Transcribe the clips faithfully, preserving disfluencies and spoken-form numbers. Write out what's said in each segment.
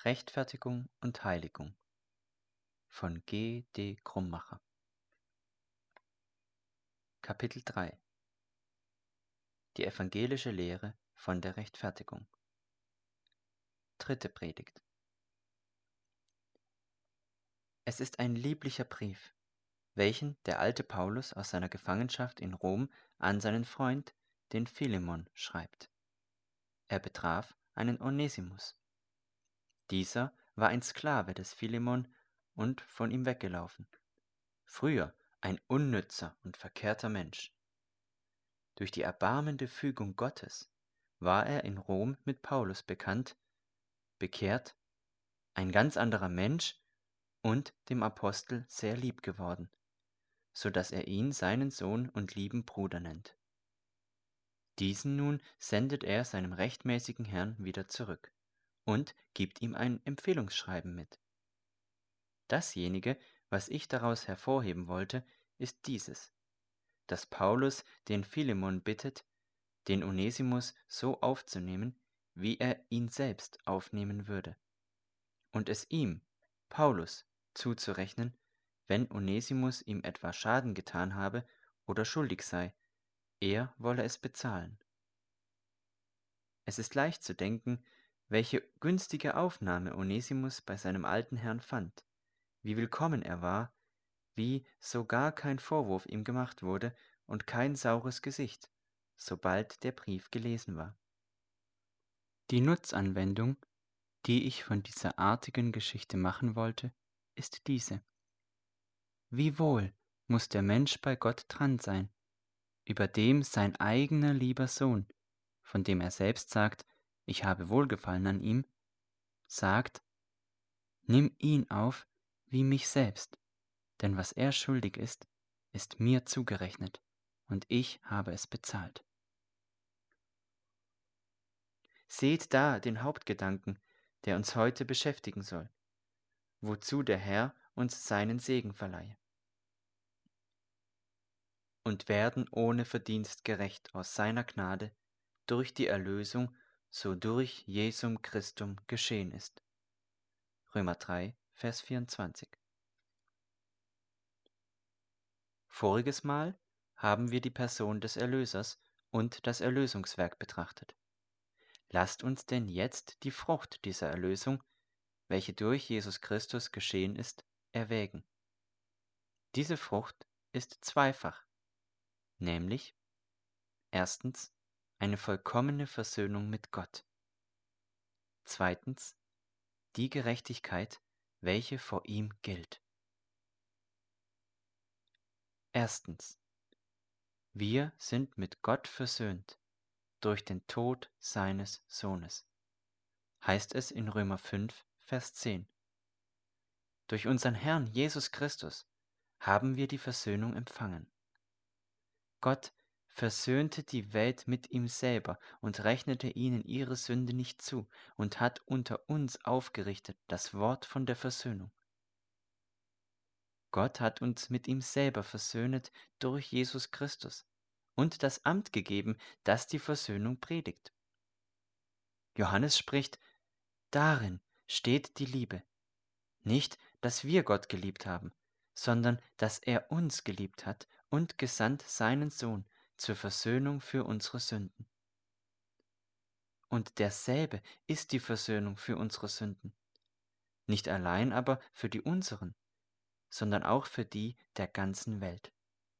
Rechtfertigung und Heiligung von G. D. Krummacher. Kapitel drei. Die evangelische Lehre von der Rechtfertigung. Dritte Predigt. Es ist ein lieblicher Brief, welchen der alte Paulus aus seiner Gefangenschaft in Rom an seinen Freund, den Philemon, schreibt. Er betraf einen Onesimus. Dieser war ein Sklave des Philemon und von ihm weggelaufen. Früher ein unnützer und verkehrter Mensch. Durch die erbarmende Fügung Gottes war er in Rom mit Paulus bekannt, bekehrt, ein ganz anderer Mensch und dem Apostel sehr lieb geworden, so dass er ihn seinen Sohn und lieben Bruder nennt. Diesen nun sendet er seinem rechtmäßigen Herrn wieder zurück und gibt ihm ein Empfehlungsschreiben mit. Dasjenige, was ich daraus hervorheben wollte, ist dieses, dass Paulus den Philemon bittet, den Onesimus so aufzunehmen, wie er ihn selbst aufnehmen würde, und es ihm, Paulus, zuzurechnen, wenn Onesimus ihm etwa Schaden getan habe oder schuldig sei, er wolle es bezahlen. Es ist leicht zu denken, welche günstige Aufnahme Onesimus bei seinem alten Herrn fand, wie willkommen er war, wie sogar kein Vorwurf ihm gemacht wurde und kein saures Gesicht, sobald der Brief gelesen war. Die Nutzanwendung, die ich von dieser artigen Geschichte machen wollte, ist diese. Wie wohl muss der Mensch bei Gott dran sein, über dem sein eigener lieber Sohn, von dem er selbst sagt, ich habe Wohlgefallen an ihm, sagt, nimm ihn auf wie mich selbst, denn was er schuldig ist, ist mir zugerechnet, und ich habe es bezahlt. Seht da den Hauptgedanken, der uns heute beschäftigen soll, wozu der Herr uns seinen Segen verleihe. Und werden ohne Verdienst gerecht aus seiner Gnade durch die Erlösung, so durch Jesum Christum geschehen ist. Römer drei, Vers vierundzwanzig. Voriges Mal haben wir die Person des Erlösers und das Erlösungswerk betrachtet. Lasst uns denn jetzt die Frucht dieser Erlösung, welche durch Jesus Christus geschehen ist, erwägen. Diese Frucht ist zweifach, nämlich erstens eine vollkommene Versöhnung mit Gott, zweitens die Gerechtigkeit, welche vor ihm gilt. Erstens, wir sind mit Gott versöhnt durch den Tod seines Sohnes, heißt es in Römer fünf, Vers zehn. Durch unseren Herrn Jesus Christus haben wir die Versöhnung empfangen. Gott versöhnte die Welt mit ihm selber und rechnete ihnen ihre Sünde nicht zu und hat unter uns aufgerichtet das Wort von der Versöhnung. Gott hat uns mit ihm selber versöhnet durch Jesus Christus und das Amt gegeben, das die Versöhnung predigt. Johannes spricht, darin steht die Liebe. Nicht, dass wir Gott geliebt haben, sondern dass er uns geliebt hat und gesandt seinen Sohn zur Versöhnung für unsere Sünden. Und derselbe ist die Versöhnung für unsere Sünden. Nicht allein aber für die unseren, sondern auch für die der ganzen Welt.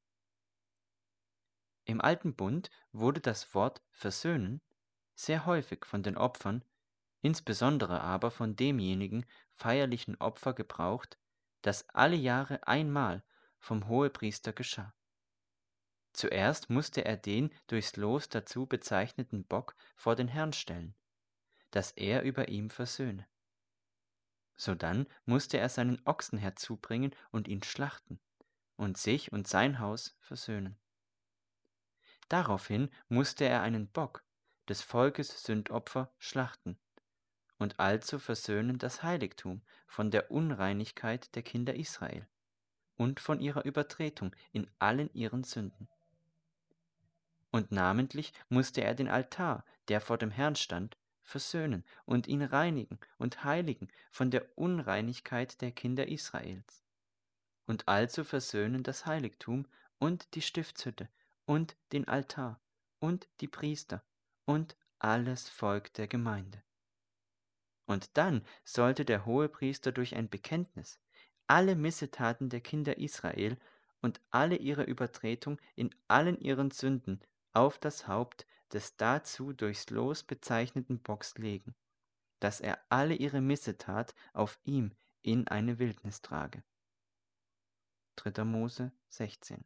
Im Alten Bund wurde das Wort versöhnen sehr häufig von den Opfern, insbesondere aber von demjenigen feierlichen Opfer gebraucht, das alle Jahre einmal vom Hohepriester geschah. Zuerst musste er den durchs Los dazu bezeichneten Bock vor den Herrn stellen, dass er über ihm versöhne. Sodann musste er seinen Ochsen herzubringen und ihn schlachten und sich und sein Haus versöhnen. Daraufhin musste er einen Bock, des Volkes Sündopfer, schlachten und also versöhnen das Heiligtum von der Unreinigkeit der Kinder Israel und von ihrer Übertretung in allen ihren Sünden. Und namentlich musste er den Altar, der vor dem Herrn stand, versöhnen und ihn reinigen und heiligen von der Unreinigkeit der Kinder Israels. Und also versöhnen das Heiligtum und die Stiftshütte und den Altar und die Priester und alles Volk der Gemeinde. Und dann sollte der Hohepriester durch ein Bekenntnis alle Missetaten der Kinder Israel und alle ihre Übertretung in allen ihren Sünden auf das Haupt des dazu durchs Los bezeichneten Bocks legen, dass er alle ihre Missetat auf ihm in eine Wildnis trage. dritter Mose sechzehn.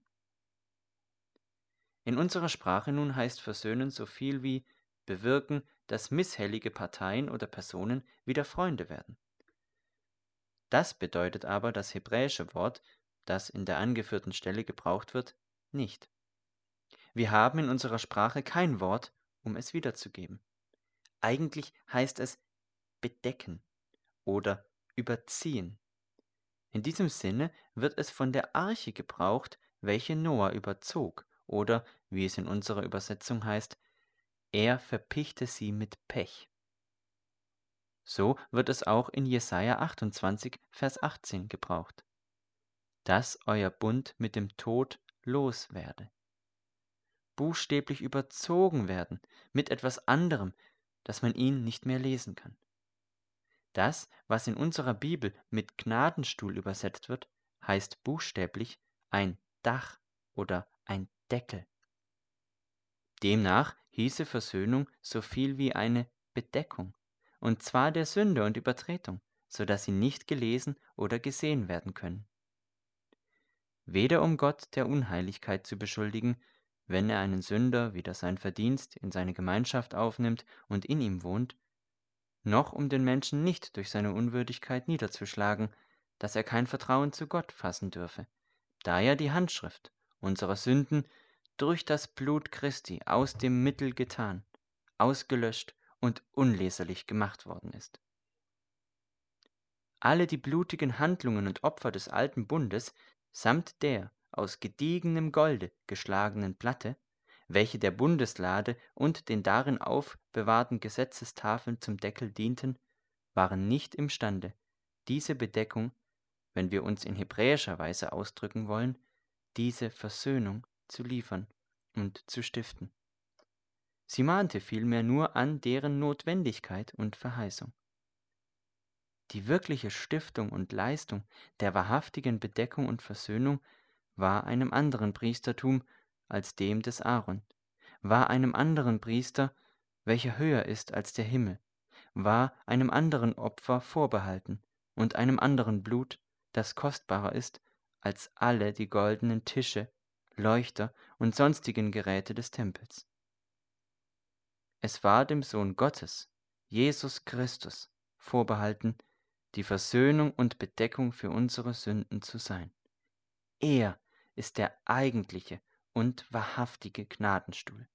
In unserer Sprache nun heißt versöhnen so viel wie bewirken, dass misshellige Parteien oder Personen wieder Freunde werden. Das bedeutet aber das hebräische Wort, das in der angeführten Stelle gebraucht wird, nicht. Wir haben in unserer Sprache kein Wort, um es wiederzugeben. Eigentlich heißt es bedecken oder überziehen. In diesem Sinne wird es von der Arche gebraucht, welche Noah überzog, oder, wie es in unserer Übersetzung heißt, er verpichte sie mit Pech. So wird es auch in Jesaja achtundzwanzig, Vers achtzehn gebraucht. Dass euer Bund mit dem Tod los werde. Buchstäblich überzogen werden mit etwas anderem, dass man ihn nicht mehr lesen kann. Das, was in unserer Bibel mit Gnadenstuhl übersetzt wird, heißt buchstäblich ein Dach oder ein Deckel. Demnach hieße Versöhnung so viel wie eine Bedeckung, und zwar der Sünde und Übertretung, so dass sie nicht gelesen oder gesehen werden können. Weder um Gott der Unheiligkeit zu beschuldigen, wenn er einen Sünder wider sein Verdienst in seine Gemeinschaft aufnimmt und in ihm wohnt, noch um den Menschen nicht durch seine Unwürdigkeit niederzuschlagen, dass er kein Vertrauen zu Gott fassen dürfe, da ja die Handschrift unserer Sünden durch das Blut Christi aus dem Mittel getan, ausgelöscht und unleserlich gemacht worden ist. Alle die blutigen Handlungen und Opfer des alten Bundes, samt der aus gediegenem Golde geschlagenen Platte, welche der Bundeslade und den darin aufbewahrten Gesetzestafeln zum Deckel dienten, waren nicht imstande, diese Bedeckung, wenn wir uns in hebräischer Weise ausdrücken wollen, diese Versöhnung zu liefern und zu stiften. Sie mahnte vielmehr nur an deren Notwendigkeit und Verheißung. Die wirkliche Stiftung und Leistung der wahrhaftigen Bedeckung und Versöhnung war einem anderen Priestertum als dem des Aaron, war einem anderen Priester, welcher höher ist als der Himmel, war einem anderen Opfer vorbehalten und einem anderen Blut, das kostbarer ist als alle die goldenen Tische, Leuchter und sonstigen Geräte des Tempels. Es war dem Sohn Gottes, Jesus Christus, vorbehalten, die Versöhnung und Bedeckung für unsere Sünden zu sein. Er ist der eigentliche und wahrhaftige Gnadenstuhl.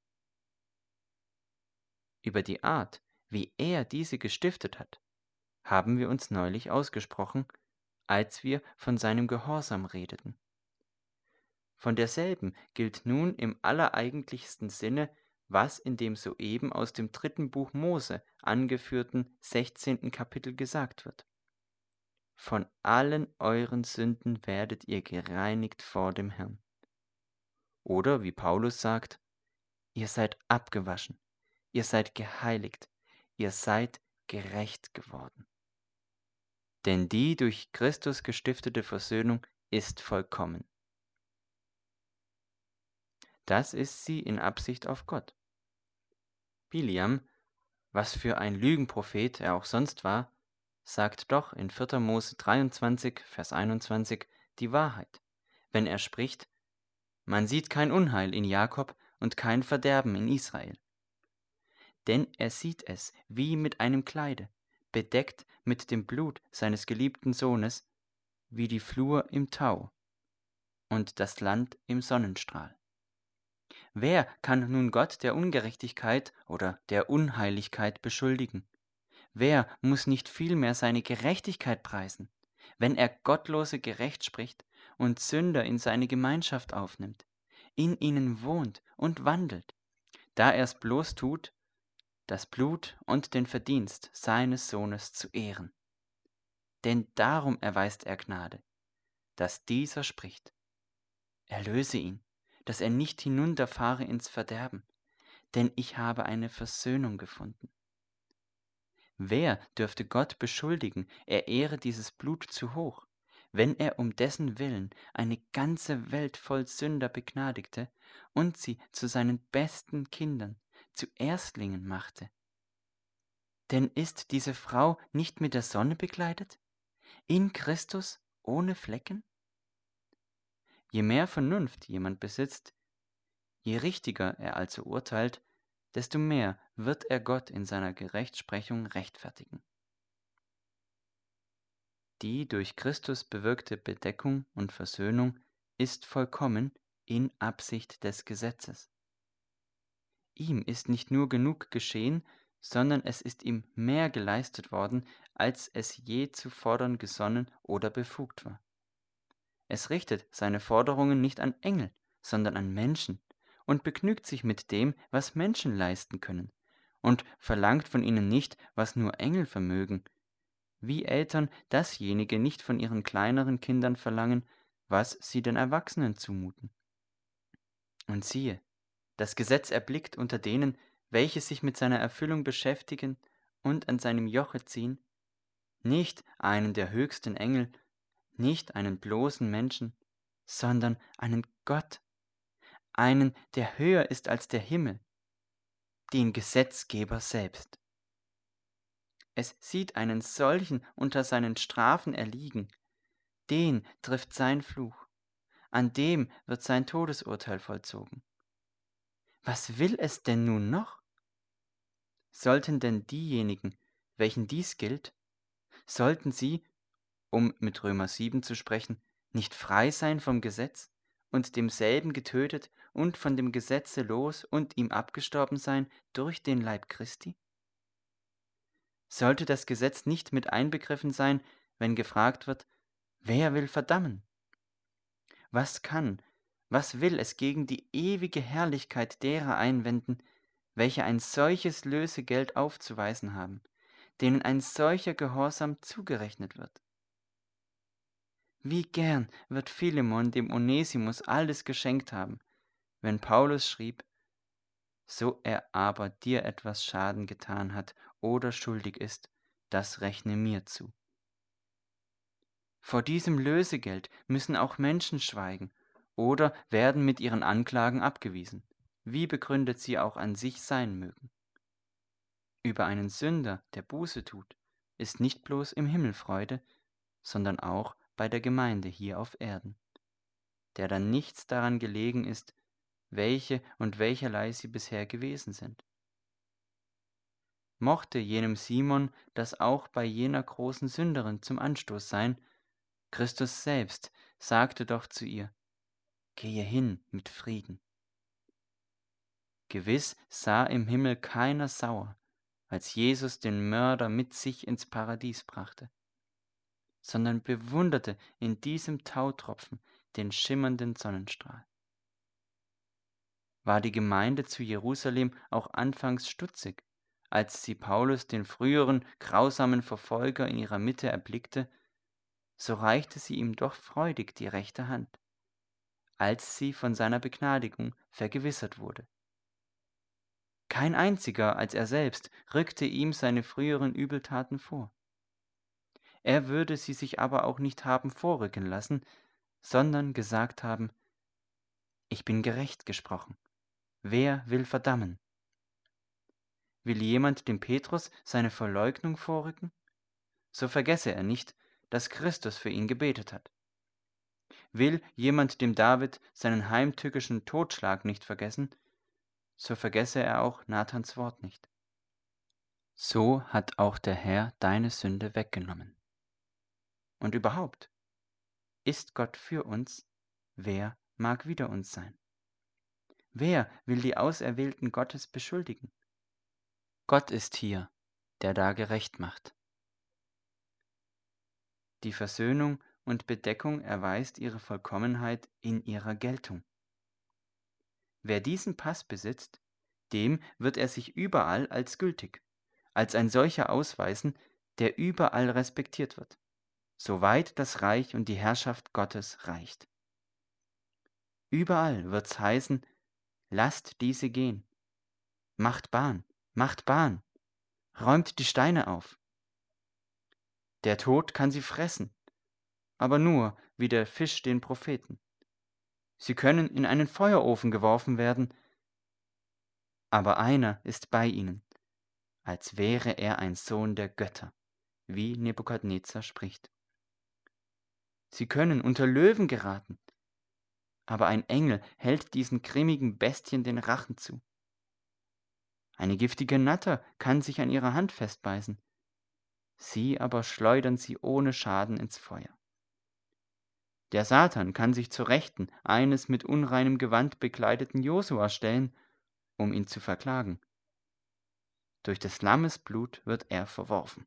Über die Art, wie er diese gestiftet hat, haben wir uns neulich ausgesprochen, als wir von seinem Gehorsam redeten. Von derselben gilt nun im allereigentlichsten Sinne, was in dem soeben aus dem dritten Buch Mose angeführten sechzehnten Kapitel gesagt wird. Von allen euren Sünden werdet ihr gereinigt vor dem Herrn. Oder wie Paulus sagt, ihr seid abgewaschen, ihr seid geheiligt, ihr seid gerecht geworden. Denn die durch Christus gestiftete Versöhnung ist vollkommen. Das ist sie in Absicht auf Gott. Biliam, was für ein Lügenprophet er auch sonst war, sagt doch in vierter Mose dreiundzwanzig, Vers einundzwanzig die Wahrheit, wenn er spricht, man sieht kein Unheil in Jakob und kein Verderben in Israel. Denn er sieht es wie mit einem Kleide, bedeckt mit dem Blut seines geliebten Sohnes, wie die Flur im Tau und das Land im Sonnenstrahl. Wer kann nun Gott der Ungerechtigkeit oder der Unheiligkeit beschuldigen? Wer muss nicht vielmehr seine Gerechtigkeit preisen, wenn er Gottlose gerecht spricht und Sünder in seine Gemeinschaft aufnimmt, in ihnen wohnt und wandelt, da er es bloß tut, das Blut und den Verdienst seines Sohnes zu ehren. Denn darum erweist er Gnade, dass dieser spricht: Erlöse ihn, dass er nicht hinunterfahre ins Verderben, denn ich habe eine Versöhnung gefunden. Wer dürfte Gott beschuldigen, er ehre dieses Blut zu hoch, wenn er um dessen Willen eine ganze Welt voll Sünder begnadigte und sie zu seinen besten Kindern, zu Erstlingen machte? Denn ist diese Frau nicht mit der Sonne bekleidet, in Christus ohne Flecken? Je mehr Vernunft jemand besitzt, je richtiger er also urteilt, desto mehr wird er Gott in seiner Gerechtsprechung rechtfertigen. Die durch Christus bewirkte Bedeckung und Versöhnung ist vollkommen in Absicht des Gesetzes. Ihm ist nicht nur genug geschehen, sondern es ist ihm mehr geleistet worden, als es je zu fordern gesonnen oder befugt war. Es richtet seine Forderungen nicht an Engel, sondern an Menschen und begnügt sich mit dem, was Menschen leisten können, und verlangt von ihnen nicht, was nur Engel vermögen, wie Eltern dasjenige nicht von ihren kleineren Kindern verlangen, was sie den Erwachsenen zumuten. Und siehe, das Gesetz erblickt unter denen, welche sich mit seiner Erfüllung beschäftigen und an seinem Joche ziehen, nicht einen der höchsten Engel, nicht einen bloßen Menschen, sondern einen Gott, einen, der höher ist als der Himmel, den Gesetzgeber selbst. Es sieht einen solchen unter seinen Strafen erliegen, den trifft sein Fluch, an dem wird sein Todesurteil vollzogen. Was will es denn nun noch? Sollten denn diejenigen, welchen dies gilt, sollten sie, um mit Römer sieben zu sprechen, nicht frei sein vom Gesetz und demselben getötet und von dem Gesetze los und ihm abgestorben sein durch den Leib Christi? Sollte das Gesetz nicht mit einbegriffen sein, wenn gefragt wird, wer will verdammen? Was kann, was will es gegen die ewige Herrlichkeit derer einwenden, welche ein solches Lösegeld aufzuweisen haben, denen ein solcher Gehorsam zugerechnet wird? Wie gern wird Philemon dem Onesimus alles geschenkt haben, wenn Paulus schrieb: So er aber dir etwas Schaden getan hat oder schuldig ist, das rechne mir zu. Vor diesem Lösegeld müssen auch Menschen schweigen oder werden mit ihren Anklagen abgewiesen, wie begründet sie auch an sich sein mögen. Über einen Sünder, der Buße tut, ist nicht bloß im Himmel Freude, sondern auch bei der Gemeinde hier auf Erden, der dann nichts daran gelegen ist, welche und welcherlei sie bisher gewesen sind. Mochte jenem Simon das auch bei jener großen Sünderin zum Anstoß sein, Christus selbst sagte doch zu ihr: Gehe hin mit Frieden. Gewiss sah im Himmel keiner sauer, als Jesus den Mörder mit sich ins Paradies brachte, sondern bewunderte in diesem Tautropfen den schimmernden Sonnenstrahl. War die Gemeinde zu Jerusalem auch anfangs stutzig, als sie Paulus, den früheren grausamen Verfolger, in ihrer Mitte erblickte, so reichte sie ihm doch freudig die rechte Hand, als sie von seiner Begnadigung vergewissert wurde. Kein einziger als er selbst rückte ihm seine früheren Übeltaten vor. Er würde sie sich aber auch nicht haben vorrücken lassen, sondern gesagt haben: Ich bin gerecht gesprochen. Wer will verdammen? Will jemand dem Petrus seine Verleugnung vorrücken? So vergesse er nicht, dass Christus für ihn gebetet hat. Will jemand dem David seinen heimtückischen Totschlag nicht vergessen, so vergesse er auch Nathans Wort nicht. So hat auch der Herr deine Sünde weggenommen. Und überhaupt, ist Gott für uns, wer mag wider uns sein? Wer will die Auserwählten Gottes beschuldigen? Gott ist hier, der da gerecht macht. Die Versöhnung und Bedeckung erweist ihre Vollkommenheit in ihrer Geltung. Wer diesen Pass besitzt, dem wird er sich überall als gültig, als ein solcher ausweisen, der überall respektiert wird, soweit das Reich und die Herrschaft Gottes reicht. Überall wird's heißen, lasst diese gehen, macht Bahn, macht Bahn, räumt die Steine auf. Der Tod kann sie fressen, aber nur wie der Fisch den Propheten. Sie können in einen Feuerofen geworfen werden, aber einer ist bei ihnen, als wäre er ein Sohn der Götter, wie Nebukadnezar spricht. Sie können unter Löwen geraten, aber ein Engel hält diesen grimmigen Bestien den Rachen zu. Eine giftige Natter kann sich an ihrer Hand festbeißen, sie aber schleudern sie ohne Schaden ins Feuer. Der Satan kann sich zur Rechten eines mit unreinem Gewand bekleideten Josua stellen, um ihn zu verklagen. Durch des Lammes Blut wird er verworfen.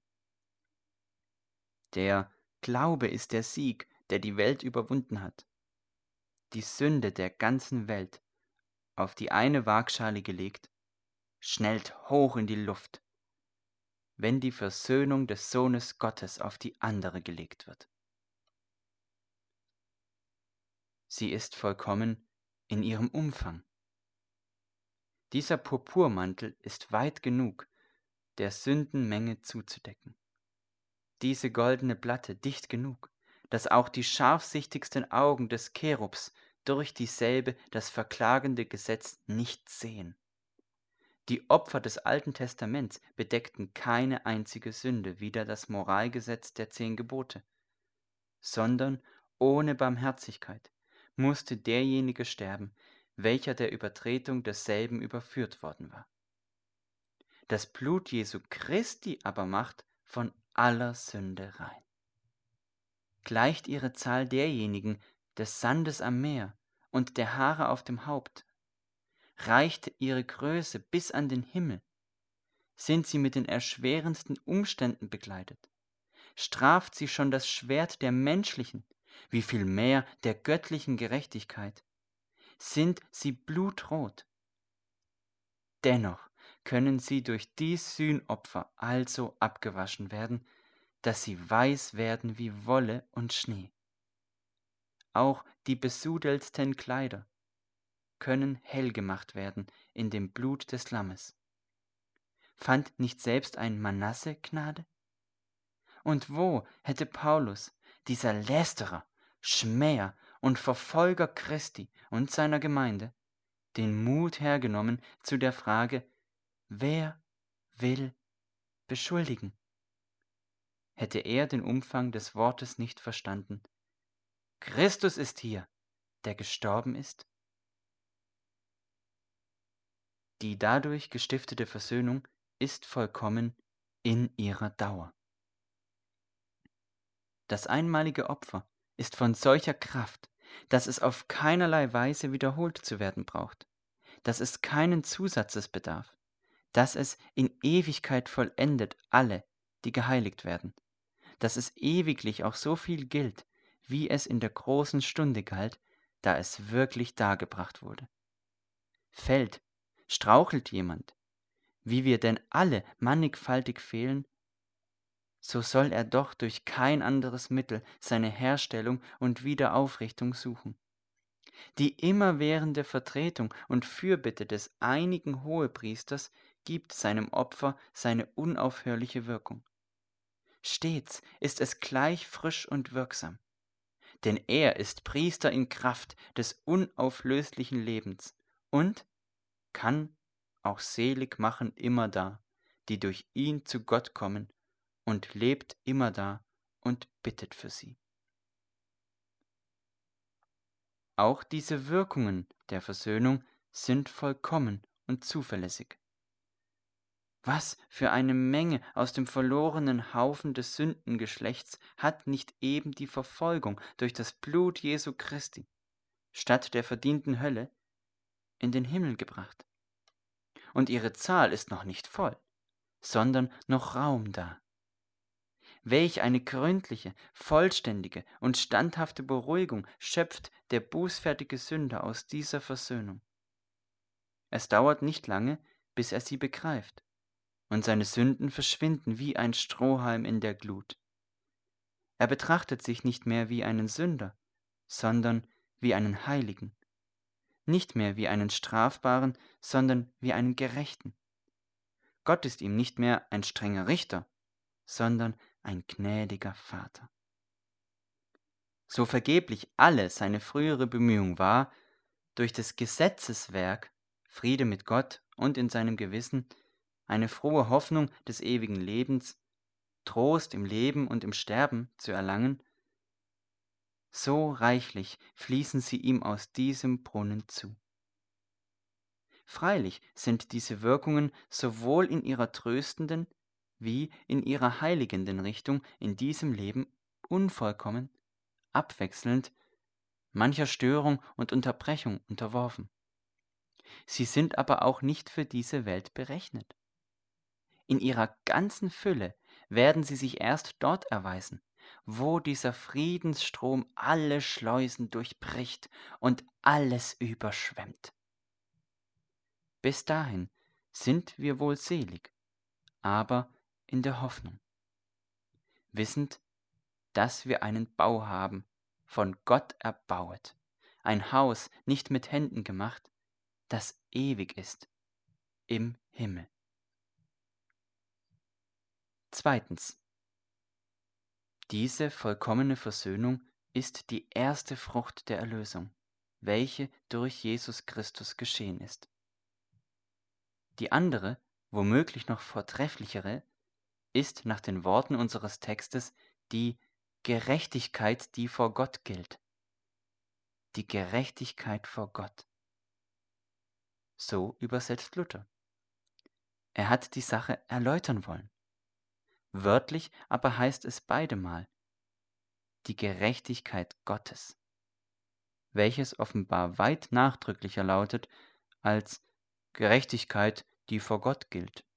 Der Glaube ist der Sieg, der die Welt überwunden hat. Die Sünde der ganzen Welt, auf die eine Waagschale gelegt, schnellt hoch in die Luft, wenn die Versöhnung des Sohnes Gottes auf die andere gelegt wird. Sie ist vollkommen in ihrem Umfang. Dieser Purpurmantel ist weit genug, der Sündenmenge zuzudecken. Diese goldene Platte dicht genug, dass auch die scharfsichtigsten Augen des Cherubs durch dieselbe das verklagende Gesetz nicht sehen. Die Opfer des Alten Testaments bedeckten keine einzige Sünde wider das Moralgesetz der zehn Gebote, sondern ohne Barmherzigkeit musste derjenige sterben, welcher der Übertretung desselben überführt worden war. Das Blut Jesu Christi aber macht von aller Sünde rein. Gleicht ihre Zahl derjenigen des Sandes am Meer und der Haare auf dem Haupt? Reicht ihre Größe bis an den Himmel? Sind sie mit den erschwerendsten Umständen begleitet? Straft sie schon das Schwert der menschlichen, wie viel mehr der göttlichen Gerechtigkeit? Sind sie blutrot? Dennoch können sie durch dies Sühnopfer also abgewaschen werden, dass sie weiß werden wie Wolle und Schnee. Auch die besudelsten Kleider können hell gemacht werden in dem Blut des Lammes. Fand nicht selbst ein Manasse Gnade? Und wo hätte Paulus, dieser Lästerer, Schmäher und Verfolger Christi und seiner Gemeinde, den Mut hergenommen zu der Frage, wer will beschuldigen? Hätte er den Umfang des Wortes nicht verstanden. Christus ist hier, der gestorben ist. Die dadurch gestiftete Versöhnung ist vollkommen in ihrer Dauer. Das einmalige Opfer ist von solcher Kraft, dass es auf keinerlei Weise wiederholt zu werden braucht, dass es keinen Zusatzes bedarf, dass es in Ewigkeit vollendet alle, die geheiligt werden, dass es ewiglich auch so viel gilt, wie es in der großen Stunde galt, da es wirklich dargebracht wurde. Fällt, strauchelt jemand, wie wir denn alle mannigfaltig fehlen, so soll er doch durch kein anderes Mittel seine Herstellung und Wiederaufrichtung suchen. Die immerwährende Vertretung und Fürbitte des einigen Hohepriesters gibt seinem Opfer seine unaufhörliche Wirkung. Stets ist es gleich frisch und wirksam, denn er ist Priester in Kraft des unauflöslichen Lebens und kann auch selig machen immerdar, die durch ihn zu Gott kommen, und lebt immerdar und bittet für sie. Auch diese Wirkungen der Versöhnung sind vollkommen und zuverlässig. Was für eine Menge aus dem verlorenen Haufen des Sündengeschlechts hat nicht eben die Verfolgung durch das Blut Jesu Christi, statt der verdienten Hölle, in den Himmel gebracht? Und ihre Zahl ist noch nicht voll, sondern noch Raum da. Welch eine gründliche, vollständige und standhafte Beruhigung schöpft der bußfertige Sünder aus dieser Versöhnung. Es dauert nicht lange, bis er sie begreift, und seine Sünden verschwinden wie ein Strohhalm in der Glut. Er betrachtet sich nicht mehr wie einen Sünder, sondern wie einen Heiligen, nicht mehr wie einen Strafbaren, sondern wie einen Gerechten. Gott ist ihm nicht mehr ein strenger Richter, sondern ein gnädiger Vater. So vergeblich alle seine frühere Bemühung war, durch des Gesetzes Werk Friede mit Gott und in seinem Gewissen, eine frohe Hoffnung des ewigen Lebens, Trost im Leben und im Sterben zu erlangen, so reichlich fließen sie ihm aus diesem Brunnen zu. Freilich sind diese Wirkungen sowohl in ihrer tröstenden wie in ihrer heiligenden Richtung in diesem Leben unvollkommen, abwechselnd, mancher Störung und Unterbrechung unterworfen. Sie sind aber auch nicht für diese Welt berechnet. In ihrer ganzen Fülle werden sie sich erst dort erweisen, wo dieser Friedensstrom alle Schleusen durchbricht und alles überschwemmt. Bis dahin sind wir wohl selig, aber in der Hoffnung, wissend, dass wir einen Bau haben, von Gott erbauet, ein Haus nicht mit Händen gemacht, das ewig ist, im Himmel. Zweitens. Diese vollkommene Versöhnung ist die erste Frucht der Erlösung, welche durch Jesus Christus geschehen ist. Die andere, womöglich noch vortrefflichere, ist nach den Worten unseres Textes die Gerechtigkeit, die vor Gott gilt. Die Gerechtigkeit vor Gott. So übersetzt Luther. Er hat die Sache erläutern wollen. Wörtlich aber heißt es beidemal die Gerechtigkeit Gottes, welches offenbar weit nachdrücklicher lautet als Gerechtigkeit, die vor Gott gilt.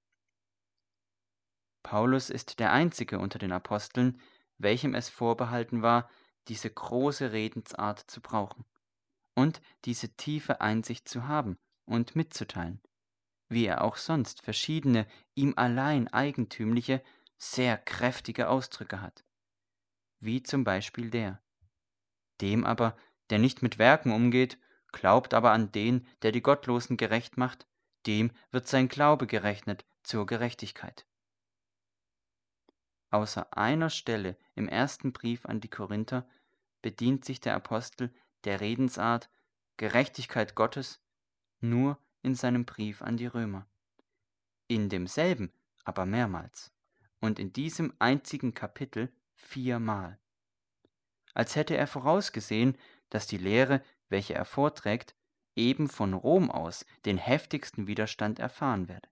Paulus ist der einzige unter den Aposteln, welchem es vorbehalten war, diese große Redensart zu brauchen und diese tiefe Einsicht zu haben und mitzuteilen, wie er auch sonst verschiedene, ihm allein eigentümliche, sehr kräftige Ausdrücke hat, wie zum Beispiel der. Dem aber, der nicht mit Werken umgeht, glaubt aber an den, der die Gottlosen gerecht macht, dem wird sein Glaube gerechnet zur Gerechtigkeit. Außer einer Stelle im ersten Brief an die Korinther bedient sich der Apostel der Redensart Gerechtigkeit Gottes nur in seinem Brief an die Römer. In demselben aber mehrmals und in diesem einzigen Kapitel viermal. Als hätte er vorausgesehen, dass die Lehre, welche er vorträgt, eben von Rom aus den heftigsten Widerstand erfahren werde.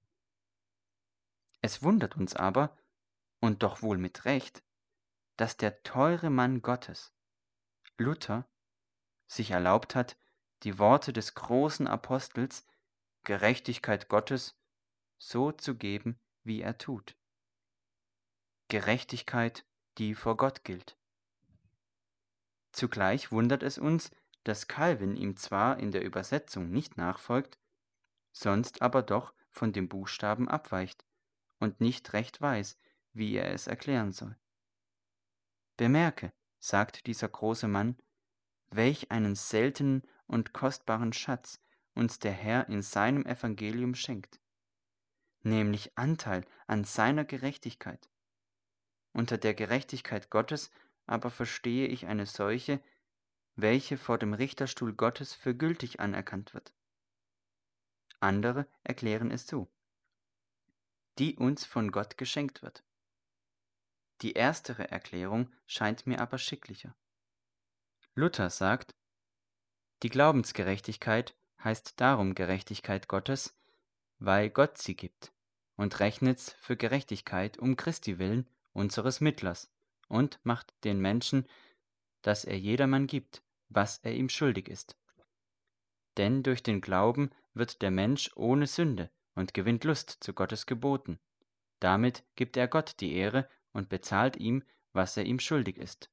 Es wundert uns aber, und doch wohl mit Recht, dass der teure Mann Gottes, Luther, sich erlaubt hat, die Worte des großen Apostels Gerechtigkeit Gottes so zu geben, wie er tut. Gerechtigkeit, die vor Gott gilt. Zugleich wundert es uns, dass Calvin ihm zwar in der Übersetzung nicht nachfolgt, sonst aber doch von dem Buchstaben abweicht und nicht recht weiß, wie er es erklären soll. Bemerke, sagt dieser große Mann, welch einen seltenen und kostbaren Schatz uns der Herr in seinem Evangelium schenkt, nämlich Anteil an seiner Gerechtigkeit. Unter der Gerechtigkeit Gottes aber verstehe ich eine solche, welche vor dem Richterstuhl Gottes für gültig anerkannt wird. Andere erklären es so, die uns von Gott geschenkt wird. Die erstere Erklärung scheint mir aber schicklicher. Luther sagt, die Glaubensgerechtigkeit heißt darum Gerechtigkeit Gottes, weil Gott sie gibt, und rechnet's für Gerechtigkeit um Christi willen, unseres Mittlers, und macht den Menschen, dass er jedermann gibt, was er ihm schuldig ist. Denn durch den Glauben wird der Mensch ohne Sünde und gewinnt Lust zu Gottes Geboten. Damit gibt er Gott die Ehre und bezahlt ihm, was er ihm schuldig ist.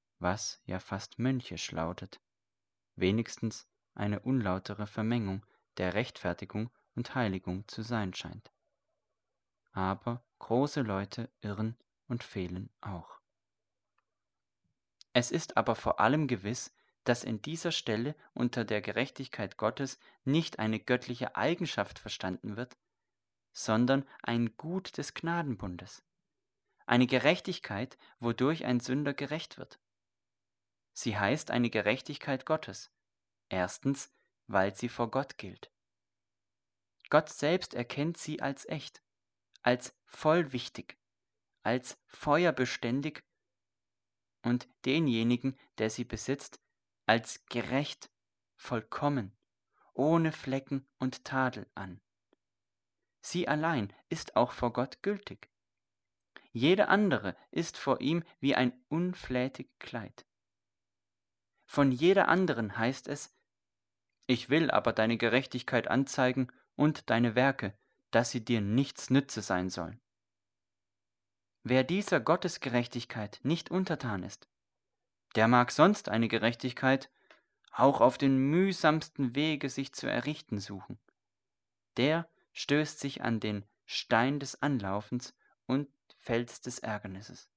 Was ja fast mönchisch lautet, wenigstens eine unlautere Vermengung der Rechtfertigung und Heiligung zu sein scheint. Aber große Leute irren und fehlen auch. Es ist aber vor allem gewiss, dass in dieser Stelle unter der Gerechtigkeit Gottes nicht eine göttliche Eigenschaft verstanden wird, sondern ein Gut des Gnadenbundes, eine Gerechtigkeit, wodurch ein Sünder gerecht wird. Sie heißt eine Gerechtigkeit Gottes. Erstens, weil sie vor Gott gilt. Gott selbst erkennt sie als echt, als vollwichtig, als feuerbeständig und denjenigen, der sie besitzt, als gerecht, vollkommen, ohne Flecken und Tadel an. Sie allein ist auch vor Gott gültig. Jede andere ist vor ihm wie ein unflätig Kleid. Von jeder anderen heißt es: Ich will aber deine Gerechtigkeit anzeigen und deine Werke, dass sie dir nichts nütze sein sollen. Wer dieser Gottesgerechtigkeit nicht untertan ist, der mag sonst eine Gerechtigkeit auch auf den mühsamsten Wege sich zu errichten suchen. Der stößt sich an den Stein des Anlaufens und Fels des Ärgernisses.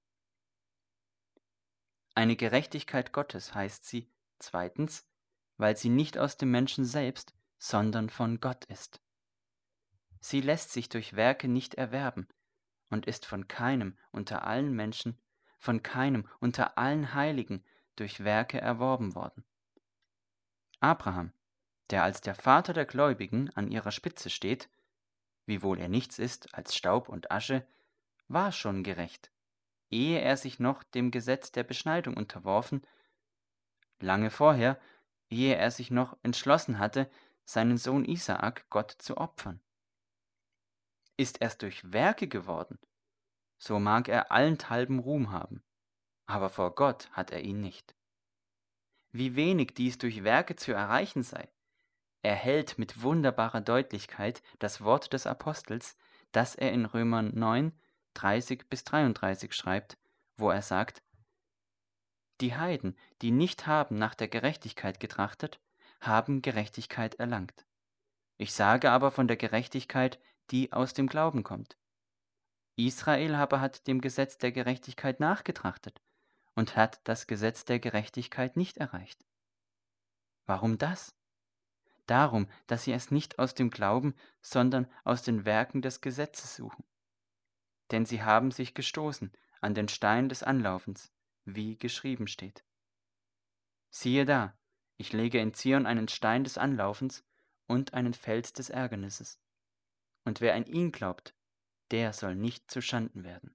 Eine Gerechtigkeit Gottes heißt sie, zweitens, weil sie nicht aus dem Menschen selbst, sondern von Gott ist. Sie lässt sich durch Werke nicht erwerben und ist von keinem unter allen Menschen, von keinem unter allen Heiligen durch Werke erworben worden. Abraham, der als der Vater der Gläubigen an ihrer Spitze steht, wiewohl er nichts ist als Staub und Asche, war schon gerecht, ehe er sich noch dem Gesetz der Beschneidung unterworfen, lange vorher, ehe er sich noch entschlossen hatte, seinen Sohn Isaak Gott zu opfern. Ist er's durch Werke geworden, so mag er allenthalben Ruhm haben, aber vor Gott hat er ihn nicht. Wie wenig dies durch Werke zu erreichen sei, erhält mit wunderbarer Deutlichkeit das Wort des Apostels, das er in Römer neun, dreißig bis dreiunddreißig schreibt, wo er sagt: Die Heiden, die nicht haben nach der Gerechtigkeit getrachtet, haben Gerechtigkeit erlangt. Ich sage aber von der Gerechtigkeit, die aus dem Glauben kommt. Israel aber hat dem Gesetz der Gerechtigkeit nachgetrachtet und hat das Gesetz der Gerechtigkeit nicht erreicht. Warum das? Darum, dass sie es nicht aus dem Glauben, sondern aus den Werken des Gesetzes suchen. Denn sie haben sich gestoßen an den Stein des Anlaufens, wie geschrieben steht. Siehe da, ich lege in Zion einen Stein des Anlaufens und einen Fels des Ärgernisses. Und wer an ihn glaubt, der soll nicht zu Schanden werden.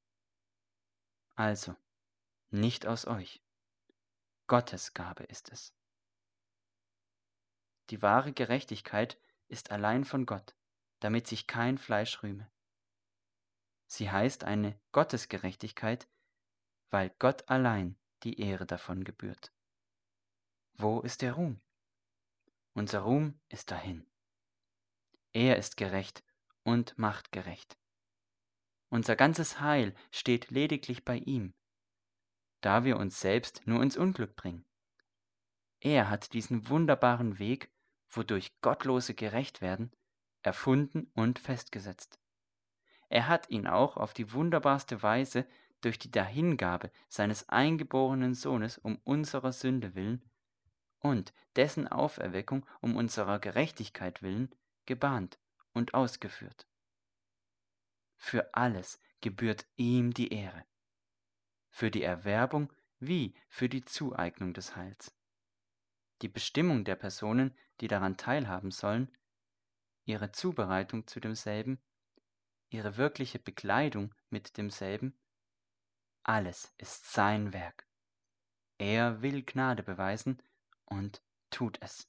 Also, nicht aus euch. Gottes Gabe ist es. Die wahre Gerechtigkeit ist allein von Gott, damit sich kein Fleisch rühme. Sie heißt eine Gottesgerechtigkeit, weil Gott allein die Ehre davon gebührt. Wo ist der Ruhm? Unser Ruhm ist dahin. Er ist gerecht und macht gerecht. Unser ganzes Heil steht lediglich bei ihm, da wir uns selbst nur ins Unglück bringen. Er hat diesen wunderbaren Weg, wodurch Gottlose gerecht werden, erfunden und festgesetzt. Er hat ihn auch auf die wunderbarste Weise durch die Dahingabe seines eingeborenen Sohnes um unserer Sünde willen und dessen Auferweckung um unserer Gerechtigkeit willen gebahnt und ausgeführt. Für alles gebührt ihm die Ehre, für die Erwerbung wie für die Zueignung des Heils. Die Bestimmung der Personen, die daran teilhaben sollen, ihre Zubereitung zu demselben, ihre wirkliche Bekleidung mit demselben, alles ist sein Werk. Er will Gnade beweisen und tut es.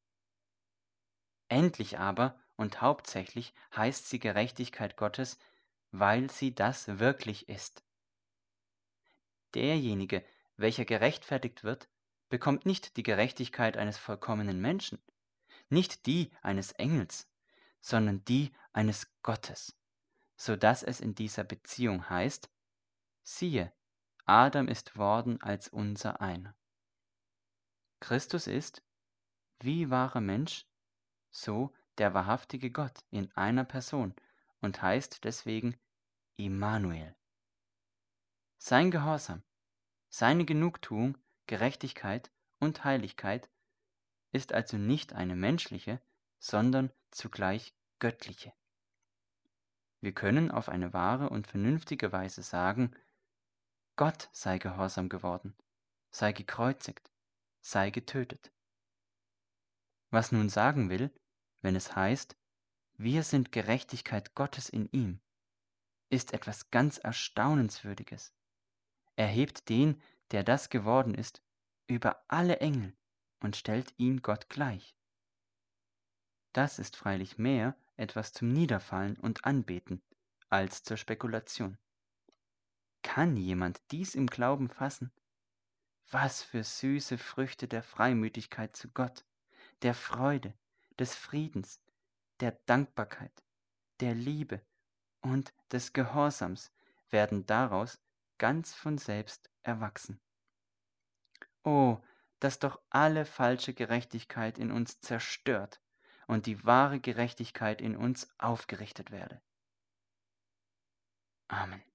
Endlich aber und hauptsächlich heißt sie Gerechtigkeit Gottes, weil sie das wirklich ist. Derjenige, welcher gerechtfertigt wird, bekommt nicht die Gerechtigkeit eines vollkommenen Menschen, nicht die eines Engels, sondern die eines Gottes, so dass es in dieser Beziehung heißt: Siehe, Adam ist worden als unser einer. Christus ist, wie wahrer Mensch, so der wahrhaftige Gott in einer Person und heißt deswegen Immanuel. Sein Gehorsam, seine Genugtuung, Gerechtigkeit und Heiligkeit ist also nicht eine menschliche, sondern zugleich göttliche. Wir können auf eine wahre und vernünftige Weise sagen, Gott sei gehorsam geworden, sei gekreuzigt, sei getötet. Was nun sagen will, wenn es heißt, wir sind Gerechtigkeit Gottes in ihm, ist etwas ganz Erstaunenswürdiges. Er hebt den, der das geworden ist, über alle Engel und stellt ihn Gott gleich. Das ist freilich mehr etwas zum Niederfallen und Anbeten als zur Spekulation. Kann jemand dies im Glauben fassen? Was für süße Früchte der Freimütigkeit zu Gott, der Freude, des Friedens, der Dankbarkeit, der Liebe und des Gehorsams werden daraus ganz von selbst erwachsen. Oh, dass doch alle falsche Gerechtigkeit in uns zerstört und die wahre Gerechtigkeit in uns aufgerichtet werde. Amen.